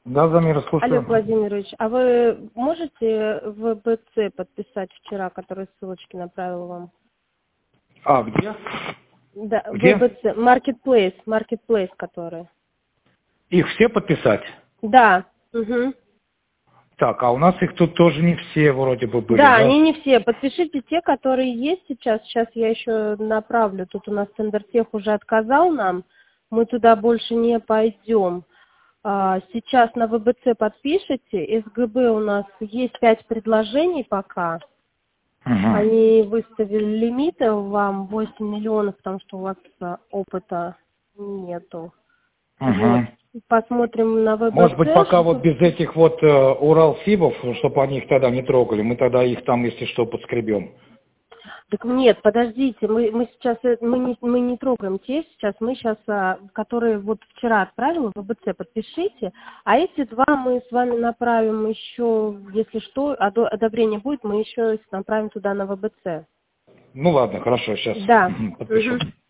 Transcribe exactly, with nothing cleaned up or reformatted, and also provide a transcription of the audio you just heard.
Да, Замира, Олег слушаю. Владимирович, а вы можете в бэ цэ подписать вчера, который ссылочки направил вам? А, где? Да, Где? вэ бэ цэ, Marketplace, Marketplace который. Их все подписать? Да. Угу. Так, а у нас их тут тоже не все вроде бы были, Да, да? они не все. Подпишите те, которые есть сейчас. Сейчас я еще направлю. Тут у нас Центртех уже отказал нам. Мы туда больше не пойдем. А, Сейчас на вэ бэ цэ подпишите. эс гэ бэ у нас есть пять предложений пока. Угу. Они выставили лимиты вам восемь миллионов, потому что у вас а, опыта нету. Вот. Угу. Посмотрим на Может быть, вэ бэ цэ. пока вот без этих вот э, Уралсибов, чтобы они их тогда не трогали, мы тогда их там, если что, подскребем. Так нет, подождите, мы, мы сейчас э, мы не, мы не трогаем те сейчас, мы сейчас, а, которые вот вчера отправила в вэ бэ цэ, подпишите, а эти два мы с вами направим еще, если что, одо- одобрение будет, мы еще направим туда на вэ бэ цэ. Ну ладно, хорошо, сейчас Да. подпишу. Мгм.